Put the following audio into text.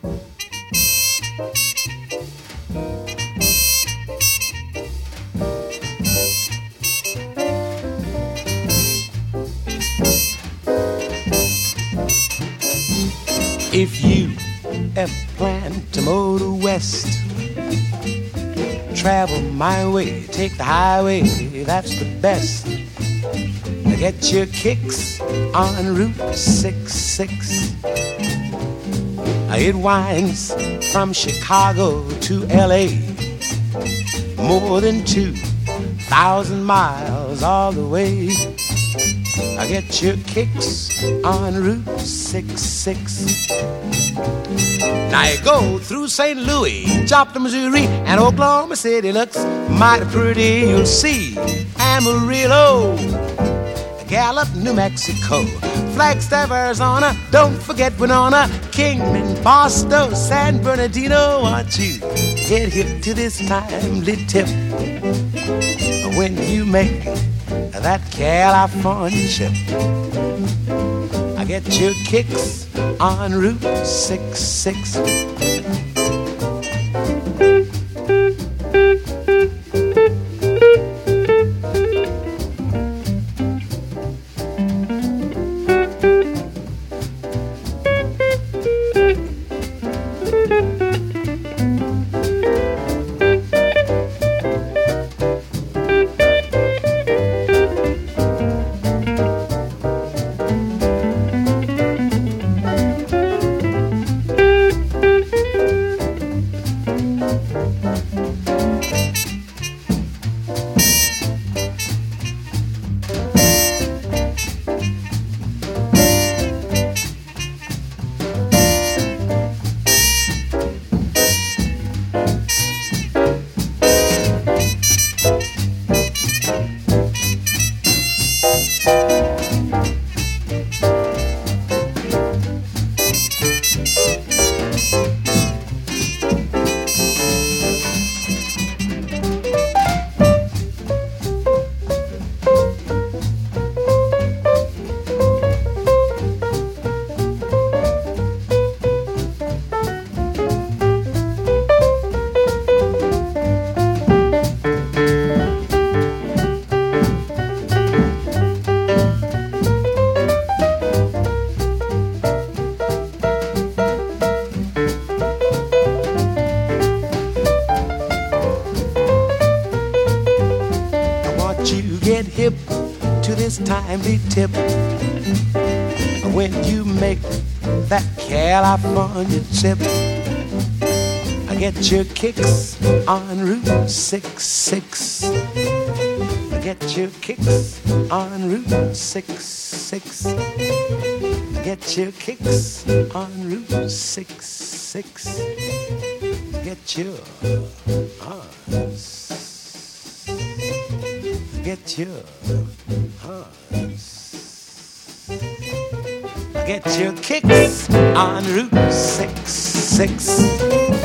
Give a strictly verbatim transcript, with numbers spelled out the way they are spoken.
If you ever plan to motor west, travel my way, take the highway, that's the best. Get your kicks on Route sixty-six. It winds from Chicago to L A, more than two thousand miles all the way. Get your kicks on Route sixty-six. Now you go through Saint Louis, Joplin, Missouri, and Oklahoma City looks mighty pretty. You'll see Amarillo, Gallup, New Mexico, Flagstaff, Arizona. Don't forget Winona, Kingman, Boston, San Bernardino. Want you get hip to this timely tip when you make that California trip. I get your kicks on Route sixty-six. Timely tip when you make that California trip. I get your kicks on Route sixty-six. I get your kicks on Route sixty-six. I get your kicks on Route sixty-six. Get your uh, get your Get your kicks on Route sixty-six.